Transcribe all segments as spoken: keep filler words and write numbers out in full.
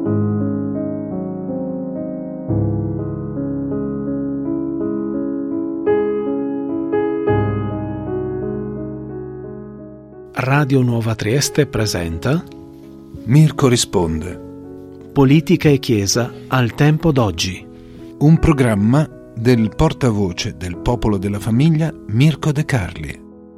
Radio Nuova Trieste presenta Mirko risponde. Politica e Chiesa al tempo d'oggi. Un programma del portavoce del Popolo della Famiglia Mirko De Carli.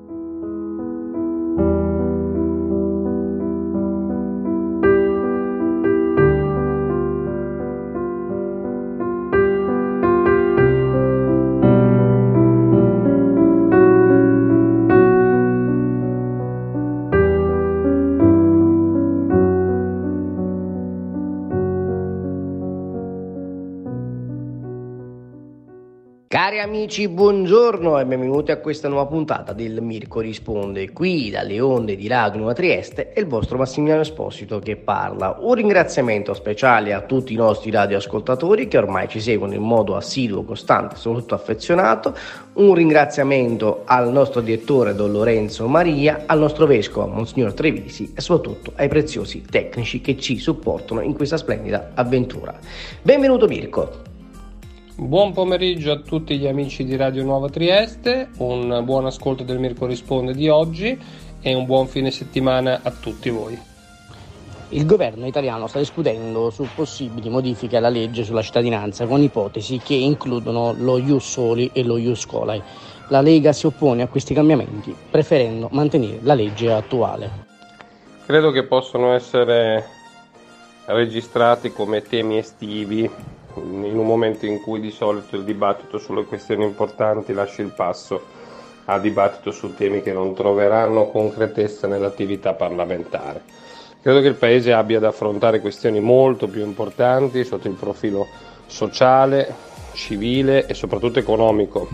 Cari amici, buongiorno e benvenuti a questa nuova puntata del Mirko risponde. Qui dalle onde di Radio Nuova Trieste è il vostro Massimiliano Esposito che parla. Un ringraziamento speciale a tutti i nostri radioascoltatori che ormai ci seguono in modo assiduo, costante e soprattutto affezionato. Un ringraziamento al nostro direttore Don Lorenzo Maria, al nostro vescovo Monsignor Trevisi e soprattutto ai preziosi tecnici che ci supportano in questa splendida avventura. Benvenuto Mirko. Buon pomeriggio a tutti gli amici di Radio Nuova Trieste, un buon ascolto del Mirko risponde di oggi e un buon fine settimana a tutti voi. Il governo italiano sta discutendo su possibili modifiche alla legge sulla cittadinanza con ipotesi che includono lo ius soli e lo ius scholae. La Lega si oppone a questi cambiamenti preferendo mantenere la legge attuale. Credo che possono essere registrati come temi estivi in un momento in cui di solito il dibattito sulle questioni importanti lascia il passo a dibattito su temi che non troveranno concretezza nell'attività parlamentare. Credo che il Paese abbia da affrontare questioni molto più importanti sotto il profilo sociale, civile e soprattutto economico,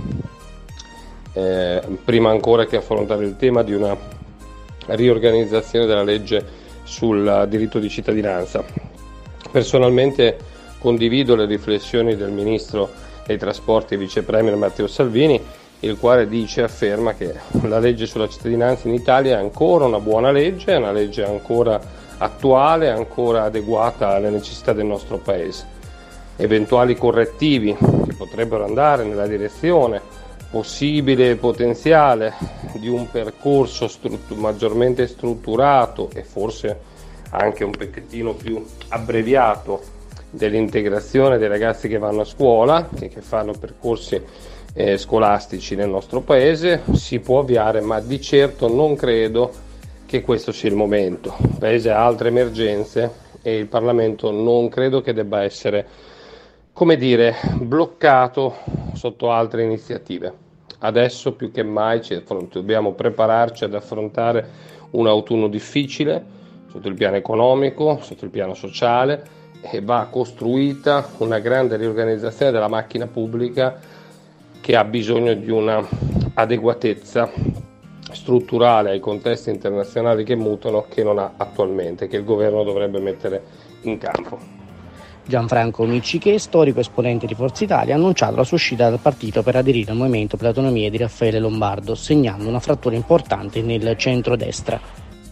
eh, prima ancora che affrontare il tema di una riorganizzazione della legge sul diritto di cittadinanza. Personalmente condivido le riflessioni del Ministro dei Trasporti e Vice Premier Matteo Salvini, il quale dice e afferma che la legge sulla cittadinanza in Italia è ancora una buona legge, è una legge ancora attuale, ancora adeguata alle necessità del nostro Paese. Eventuali correttivi che potrebbero andare nella direzione possibile e potenziale di un percorso struttur- maggiormente strutturato e forse anche un pochettino più abbreviato dell'integrazione dei ragazzi che vanno a scuola e che fanno percorsi eh, scolastici nel nostro paese si può avviare, ma di certo non credo che questo sia il momento. Il paese ha altre emergenze e il Parlamento non credo che debba essere, come dire, bloccato sotto altre iniziative. Adesso più che mai ci dobbiamo prepararci ad affrontare un autunno difficile sotto il piano economico, sotto il piano sociale, e va costruita una grande riorganizzazione della macchina pubblica che ha bisogno di una adeguatezza strutturale ai contesti internazionali che mutano che non ha attualmente, che il governo dovrebbe mettere in campo. Gianfranco Miccichè, storico esponente di Forza Italia, ha annunciato la sua uscita dal partito per aderire al Movimento per l'Autonomia di Raffaele Lombardo, segnando una frattura importante nel centrodestra.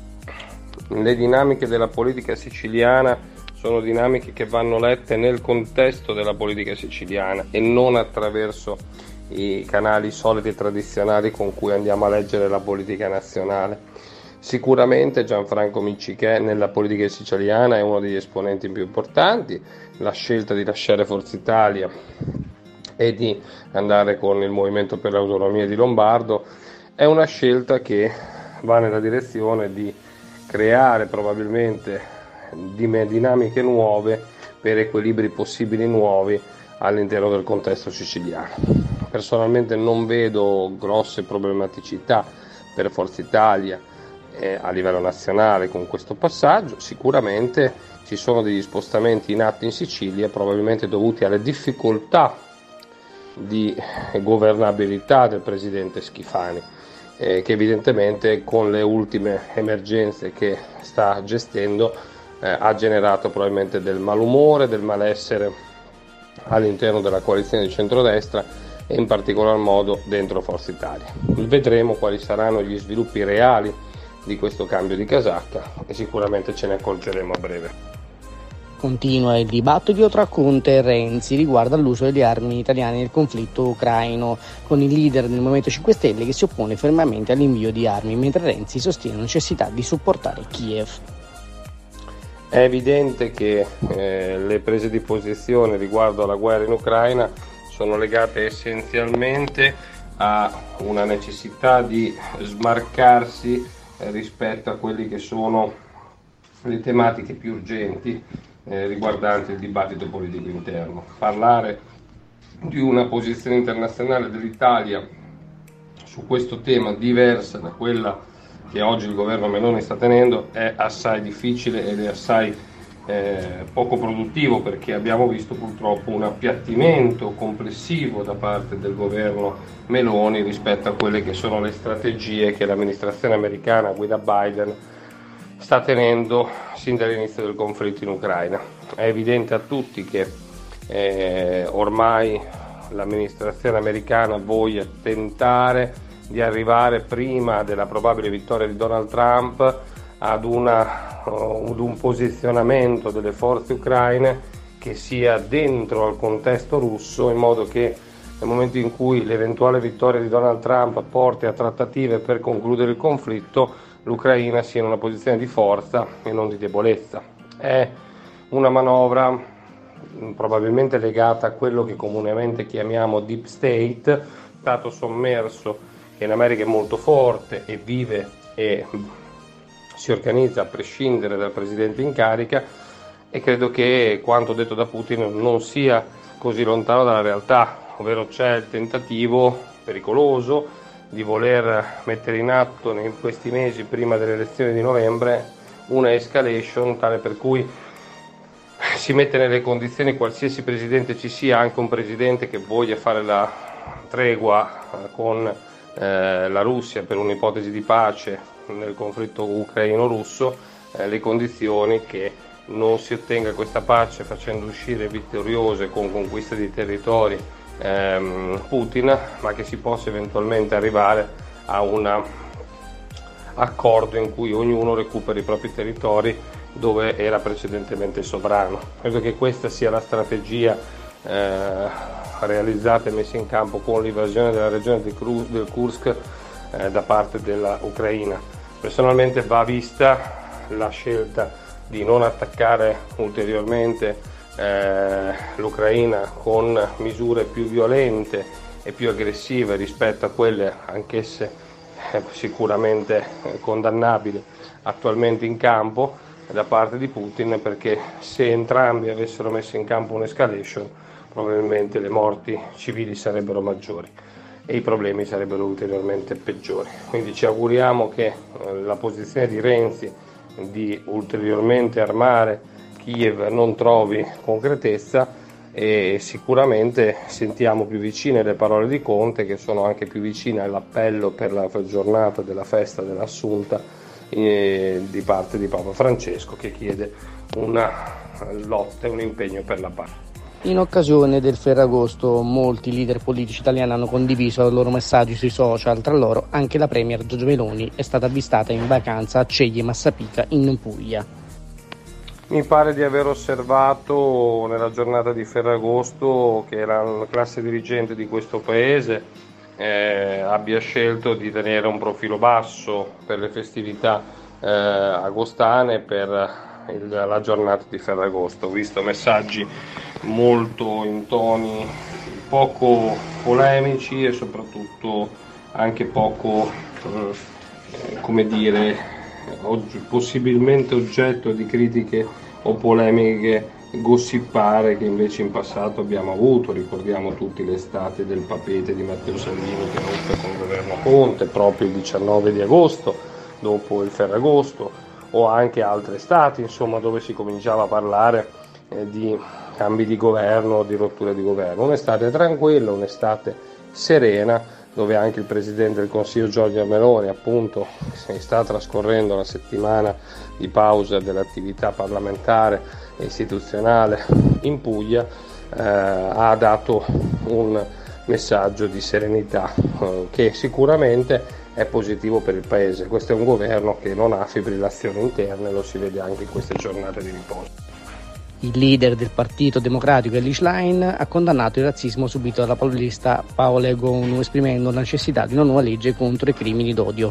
Le dinamiche della politica siciliana sono dinamiche che vanno lette nel contesto della politica siciliana e non attraverso i canali soliti e tradizionali con cui andiamo a leggere la politica nazionale. Sicuramente Gianfranco Miccichè nella politica siciliana è uno degli esponenti più importanti. La scelta di lasciare Forza Italia e di andare con il Movimento per l'Autonomia di Lombardo è una scelta che va nella direzione di creare probabilmente dinamiche nuove per equilibri possibili nuovi all'interno del contesto siciliano. Personalmente non vedo grosse problematicità per Forza Italia eh, a livello nazionale con questo passaggio. Sicuramente ci sono degli spostamenti in atto in Sicilia, probabilmente dovuti alle difficoltà di governabilità del presidente Schifani, eh, che evidentemente con le ultime emergenze che sta gestendo eh, ha generato probabilmente del malumore, del malessere all'interno della coalizione di centrodestra e in particolar modo dentro Forza Italia. Vedremo quali saranno gli sviluppi reali di questo cambio di casacca e sicuramente ce ne accorgeremo a breve. Continua il dibattito tra Conte e Renzi riguardo all'uso delle armi italiane nel conflitto ucraino, con il leader del Movimento cinque Stelle che si oppone fermamente all'invio di armi, mentre Renzi sostiene la necessità di supportare Kiev. È evidente che eh, le prese di posizione riguardo alla guerra in Ucraina sono legate essenzialmente a una necessità di smarcarsi eh, rispetto a quelle che sono le tematiche più urgenti eh, riguardanti il dibattito politico interno. Parlare di una posizione internazionale dell'Italia su questo tema diversa da quella che oggi il governo Meloni sta tenendo è assai difficile ed è assai eh, poco produttivo, perché abbiamo visto purtroppo un appiattimento complessivo da parte del governo Meloni rispetto a quelle che sono le strategie che l'amministrazione americana guida Biden sta tenendo sin dall'inizio del conflitto in Ucraina. È evidente a tutti che eh, ormai l'amministrazione americana voglia tentare di arrivare prima della probabile vittoria di Donald Trump ad, una, uh, ad un posizionamento delle forze ucraine che sia dentro al contesto russo, in modo che nel momento in cui l'eventuale vittoria di Donald Trump porti a trattative per concludere il conflitto, l'Ucraina sia in una posizione di forza e non di debolezza. È una manovra probabilmente legata a quello che comunemente chiamiamo deep state, stato sommerso, che in America è molto forte e vive e si organizza a prescindere dal presidente in carica, e credo che quanto detto da Putin non sia così lontano dalla realtà, ovvero c'è il tentativo pericoloso di voler mettere in atto in questi mesi prima delle elezioni di novembre una escalation tale per cui si mette nelle condizioni, qualsiasi presidente ci sia, anche un presidente che voglia fare la tregua con Eh, la Russia per un'ipotesi di pace nel conflitto ucraino-russo, eh, le condizioni che non si ottenga questa pace facendo uscire vittoriose con conquiste di territori ehm, Putin, ma che si possa eventualmente arrivare a un accordo in cui ognuno recuperi i propri territori dove era precedentemente sovrano. Credo che questa sia la strategia eh, realizzata e messa in campo con l'invasione della regione del Kursk eh, da parte dell'Ucraina. Personalmente va vista la scelta di non attaccare ulteriormente eh, l'Ucraina con misure più violente e più aggressive rispetto a quelle, anch'esse eh, sicuramente eh, condannabili, attualmente in campo da parte di Putin, perché se entrambi avessero messo in campo un'escalation probabilmente le morti civili sarebbero maggiori e i problemi sarebbero ulteriormente peggiori. Quindi ci auguriamo che la posizione di Renzi di ulteriormente armare Kiev non trovi concretezza, e sicuramente sentiamo più vicine le parole di Conte, che sono anche più vicine all'appello per la giornata della festa dell'Assunta eh, di parte di Papa Francesco, che chiede una lotta e un impegno per la pace. In occasione del Ferragosto molti leader politici italiani hanno condiviso i loro messaggi sui social, tra loro anche la premier Giorgia Meloni è stata avvistata in vacanza a Ceglie Massapica in Puglia. Mi pare di aver osservato nella giornata di Ferragosto che la classe dirigente di questo paese eh, abbia scelto di tenere un profilo basso per le festività eh, agostane, per il, la giornata di Ferragosto. Ho visto messaggi molto in toni poco polemici e soprattutto anche poco, eh, come dire, oggi, possibilmente oggetto di critiche o polemiche gossipare che invece in passato abbiamo avuto. Ricordiamo tutti l'estate del papete di Matteo Salvini che ruppe con il governo Conte proprio il diciannove di agosto dopo il Ferragosto, o anche altre estati, insomma, dove si cominciava a parlare eh, di cambi di governo, di rotture di governo. Un'estate tranquilla, un'estate serena, dove anche il Presidente del Consiglio Giorgia Meloni, appunto, si sta trascorrendo la settimana di pausa dell'attività parlamentare e istituzionale in Puglia, eh, ha dato un messaggio di serenità eh, che sicuramente è positivo per il Paese. Questo è un governo che non ha fibrillazioni interne, lo si vede anche in queste giornate di riposo. Il leader del Partito Democratico Elly Schlein ha condannato il razzismo subito dalla populista Paola Egonu, esprimendo la necessità di una nuova legge contro i crimini d'odio.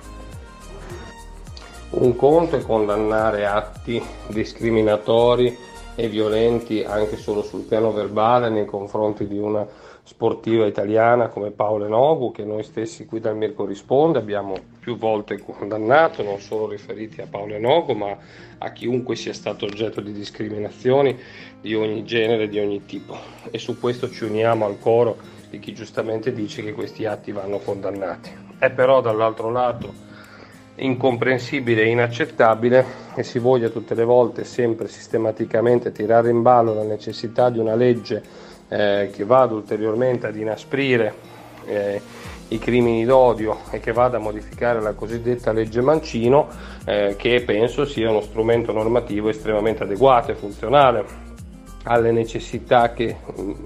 Un conto è condannare atti discriminatori e violenti anche solo sul piano verbale nei confronti di una sportiva italiana come Paola Egonu, che noi stessi qui dal Mirko Risponde abbiamo più volte condannato, non solo riferiti a Paola Egonu ma a chiunque sia stato oggetto di discriminazioni di ogni genere, di ogni tipo, e su questo ci uniamo al coro di chi giustamente dice che questi atti vanno condannati. È però dall'altro lato incomprensibile e inaccettabile che si voglia tutte le volte sempre sistematicamente tirare in ballo la necessità di una legge eh, che vada ulteriormente ad inasprire eh, i crimini d'odio e che vada a modificare la cosiddetta legge Mancino, eh, che penso sia uno strumento normativo estremamente adeguato e funzionale alle necessità che,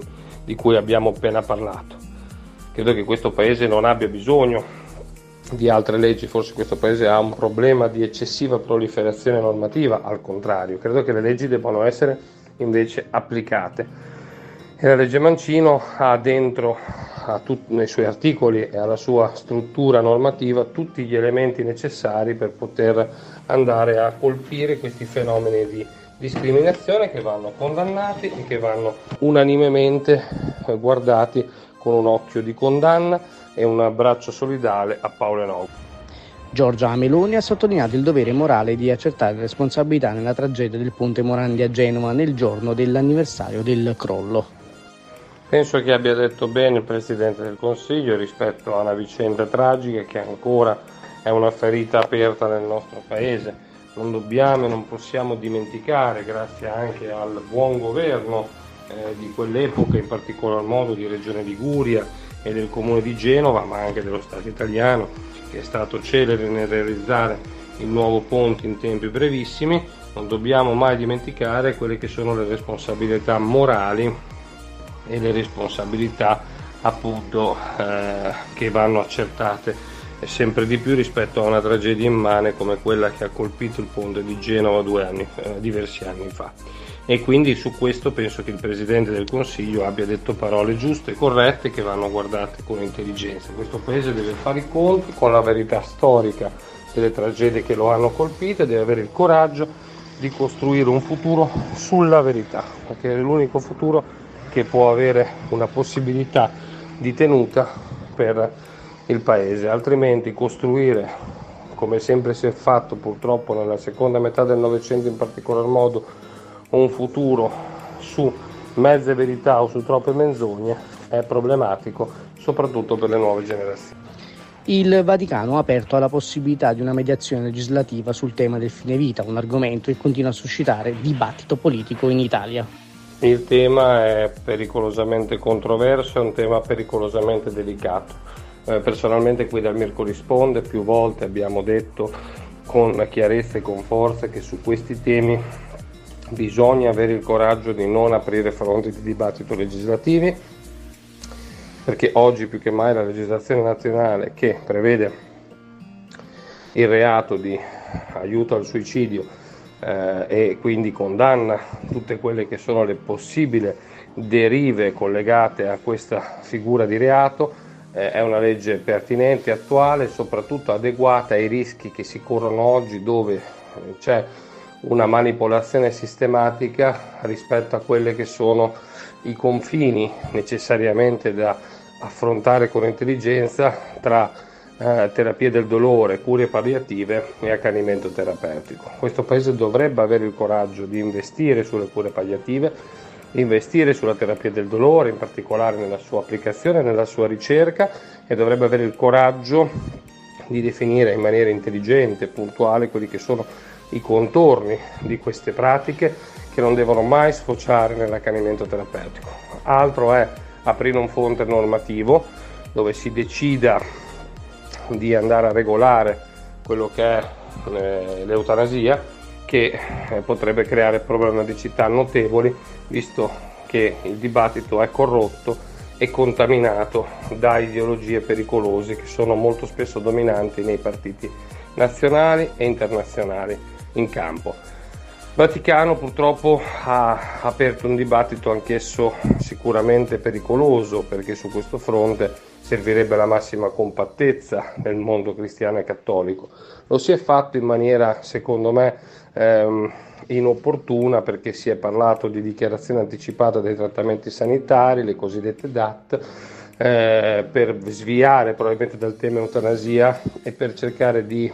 di cui abbiamo appena parlato. Credo che questo Paese non abbia bisogno di altre leggi, forse questo Paese ha un problema di eccessiva proliferazione normativa, al contrario, credo che le leggi debbano essere invece applicate. E la legge Mancino ha dentro, a tutti, nei suoi articoli e alla sua struttura normativa, tutti gli elementi necessari per poter andare a colpire questi fenomeni di discriminazione che vanno condannati e che vanno unanimemente guardati con un occhio di condanna e un abbraccio solidale a Paola Egonu. Giorgia Meloni ha sottolineato il dovere morale di accertare le responsabilità nella tragedia del ponte Morandi a Genova nel giorno dell'anniversario del crollo. Penso che abbia detto bene il Presidente del Consiglio rispetto a una vicenda tragica che ancora è una ferita aperta nel nostro Paese. Non dobbiamo e non possiamo dimenticare, grazie anche al buon governo eh, di quell'epoca, in particolar modo di Regione Liguria e del Comune di Genova, ma anche dello Stato italiano, che è stato celere nel realizzare il nuovo ponte in tempi brevissimi. Non dobbiamo mai dimenticare quelle che sono le responsabilità morali e le responsabilità appunto eh, che vanno accertate sempre di più rispetto a una tragedia immane come quella che ha colpito il ponte di Genova due anni, eh, diversi anni fa. E quindi su questo penso che il Presidente del Consiglio abbia detto parole giuste e corrette che vanno guardate con intelligenza. Questo Paese deve fare i conti con la verità storica delle tragedie che lo hanno colpito e deve avere il coraggio di costruire un futuro sulla verità, perché è l'unico futuro che può avere una possibilità di tenuta per il Paese. Altrimenti costruire, come sempre si è fatto purtroppo nella seconda metà del Novecento in particolar modo, un futuro su mezze verità o su troppe menzogne è problematico, soprattutto per le nuove generazioni. Il Vaticano ha aperto alla possibilità di una mediazione legislativa sul tema del fine vita, un argomento che continua a suscitare dibattito politico in Italia. Il tema è pericolosamente controverso, è un tema pericolosamente delicato. Eh, personalmente qui dal Mirko Risponde più volte abbiamo detto con chiarezza e con forza che su questi temi bisogna avere il coraggio di non aprire fronti di dibattito legislativi, perché oggi più che mai la legislazione nazionale che prevede il reato di aiuto al suicidio eh, e quindi condanna tutte quelle che sono le possibili derive collegate a questa figura di reato, eh, è una legge pertinente, attuale e soprattutto adeguata ai rischi che si corrono oggi, dove c'è una manipolazione sistematica rispetto a quelle che sono i confini necessariamente da affrontare con intelligenza tra eh, terapie del dolore, cure palliative e accanimento terapeutico. Questo Paese dovrebbe avere il coraggio di investire sulle cure palliative, investire sulla terapia del dolore, in particolare nella sua applicazione, nella sua ricerca, e dovrebbe avere il coraggio di definire in maniera intelligente e puntuale quelli che sono i contorni di queste pratiche che non devono mai sfociare nell'accanimento terapeutico. Altro è aprire un fronte normativo dove si decida di andare a regolare quello che è eh, l'eutanasia, che eh, potrebbe creare problematicità notevoli, visto che il dibattito è corrotto e contaminato da ideologie pericolose che sono molto spesso dominanti nei partiti nazionali e internazionali in campo. Vaticano purtroppo ha aperto un dibattito anch'esso sicuramente pericoloso, perché su questo fronte servirebbe la massima compattezza nel mondo cristiano e cattolico. Lo si è fatto in maniera, secondo me, ehm, inopportuna, perché si è parlato di dichiarazione anticipata dei trattamenti sanitari, le cosiddette D A T, eh, per sviare probabilmente dal tema eutanasia e per cercare di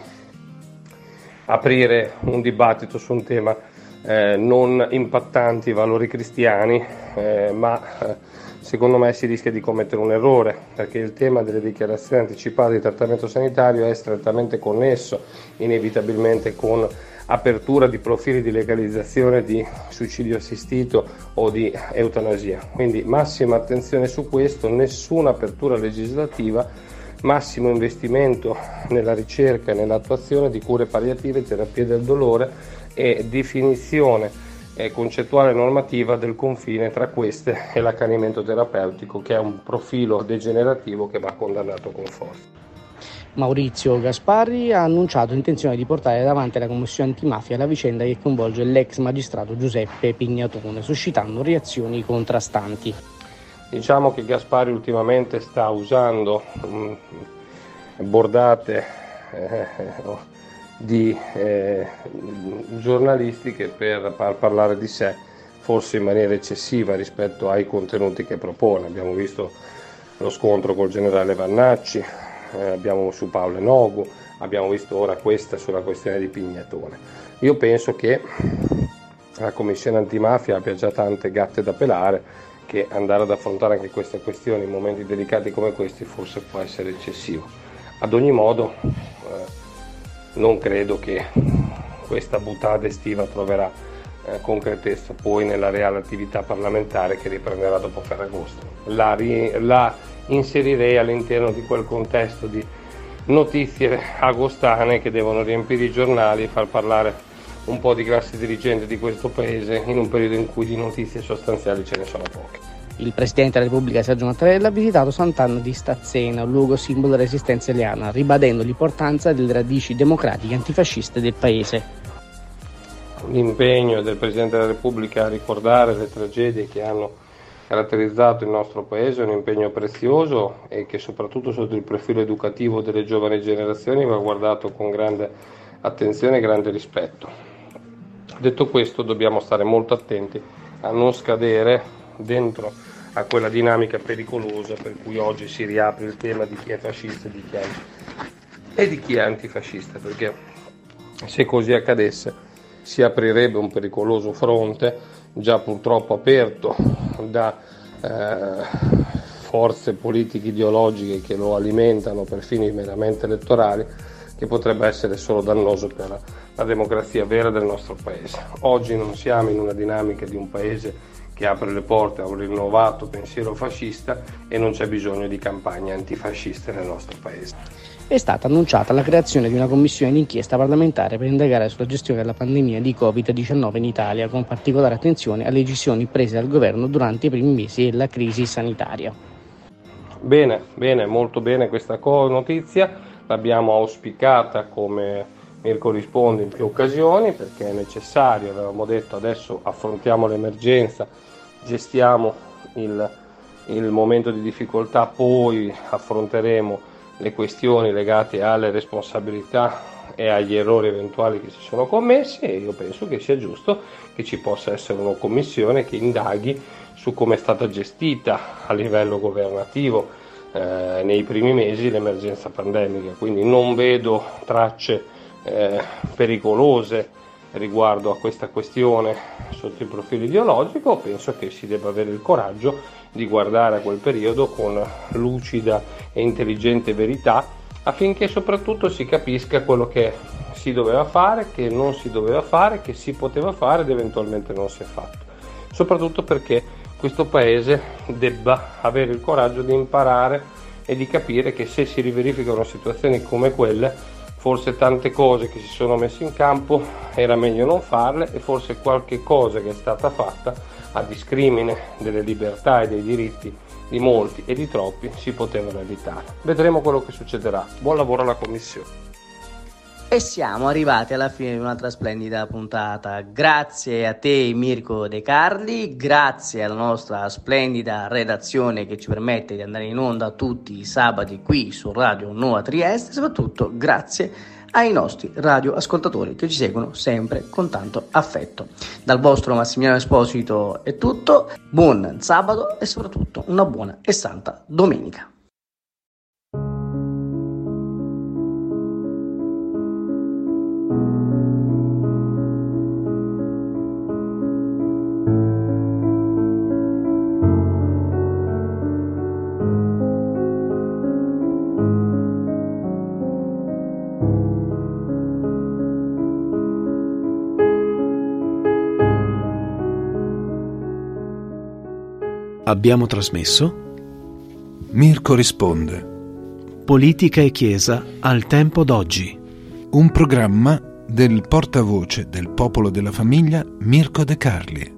aprire un dibattito su un tema eh, non impattanti i valori cristiani, eh, ma eh, secondo me si rischia di commettere un errore, perché il tema delle dichiarazioni anticipate di trattamento sanitario è strettamente connesso inevitabilmente con apertura di profili di legalizzazione di suicidio assistito o di eutanasia. Quindi massima attenzione su questo, nessuna apertura legislativa, massimo investimento nella ricerca e nell'attuazione di cure palliative, terapie del dolore e definizione eh, concettuale e normativa del confine tra queste e l'accanimento terapeutico, che è un profilo degenerativo che va condannato con forza. Maurizio Gasparri ha annunciato l'intenzione di portare davanti alla Commissione antimafia la vicenda che coinvolge l'ex magistrato Giuseppe Pignatone, suscitando reazioni contrastanti. Diciamo che Gasparri ultimamente sta usando mh, bordate eh, di eh, giornalistiche per par- parlare di sé, forse in maniera eccessiva rispetto ai contenuti che propone. Abbiamo visto lo scontro col generale Vannacci, eh, abbiamo su Paolo Enogu, abbiamo visto ora questa sulla questione di Pignatone. Io penso che la Commissione antimafia abbia già tante gatte da pelare, che andare ad affrontare anche queste questioni in momenti delicati come questi forse può essere eccessivo. Ad ogni modo eh, non credo che questa buttata estiva troverà eh, concretezza poi nella reale attività parlamentare che riprenderà dopo Ferragosto. La, ri- la inserirei all'interno di quel contesto di notizie agostane che devono riempire i giornali e far parlare un po' di classe dirigente di questo paese in un periodo in cui di notizie sostanziali ce ne sono poche. Il Presidente della Repubblica Sergio Mattarella ha visitato Sant'Anna di Stazzena, un luogo simbolo della resistenza italiana, ribadendo l'importanza delle radici democratiche antifasciste del paese. L'impegno del Presidente della Repubblica a ricordare le tragedie che hanno caratterizzato il nostro paese è un impegno prezioso e che soprattutto sotto il profilo educativo delle giovani generazioni va guardato con grande attenzione e grande rispetto. Detto questo, dobbiamo stare molto attenti a non scadere dentro a quella dinamica pericolosa per cui oggi si riapre il tema di chi è fascista e di chi è, e di chi è antifascista, perché se così accadesse si aprirebbe un pericoloso fronte, già purtroppo aperto da eh, forze politiche ideologiche che lo alimentano per fini meramente elettorali, che potrebbe essere solo dannoso per la, la democrazia vera del nostro paese. Oggi non siamo in una dinamica di un paese che apre le porte a un rinnovato pensiero fascista e non c'è bisogno di campagne antifasciste nel nostro paese. È stata annunciata la creazione di una commissione d'inchiesta parlamentare per indagare sulla gestione della pandemia di covid diciannove in Italia, con particolare attenzione alle decisioni prese dal governo durante i primi mesi della crisi sanitaria. Bene, bene, molto bene questa notizia. L'abbiamo auspicata, come Mirko risponde, in più occasioni, perché è necessario. Avevamo detto adesso affrontiamo l'emergenza, gestiamo il, il momento di difficoltà, poi affronteremo le questioni legate alle responsabilità e agli errori eventuali che si sono commessi, e io penso che sia giusto che ci possa essere una commissione che indaghi su come è stata gestita a livello governativo Eh, nei primi mesi l'emergenza pandemica. Quindi non vedo tracce eh, pericolose riguardo a questa questione sotto il profilo ideologico. Penso che si debba avere il coraggio di guardare a quel periodo con lucida e intelligente verità, affinché soprattutto si capisca quello che si doveva fare, che non si doveva fare, che si poteva fare ed eventualmente non si è fatto, soprattutto perché questo paese debba avere il coraggio di imparare e di capire che se si riverificano situazioni come quelle, forse tante cose che si sono messe in campo era meglio non farle, e forse qualche cosa che è stata fatta a discrimine delle libertà e dei diritti di molti e di troppi si potevano evitare. Vedremo quello che succederà. Buon lavoro alla Commissione. E siamo arrivati alla fine di un'altra splendida puntata. Grazie a te Mirko De Carli, grazie alla nostra splendida redazione che ci permette di andare in onda tutti i sabati qui su Radio Nuova Trieste, e soprattutto grazie ai nostri radioascoltatori che ci seguono sempre con tanto affetto. Dal vostro Massimiliano Esposito è tutto, buon sabato e soprattutto una buona e santa domenica. Abbiamo trasmesso Mirko risponde. Politica e Chiesa al tempo d'oggi. Un programma del portavoce del Popolo della Famiglia Mirko De Carli.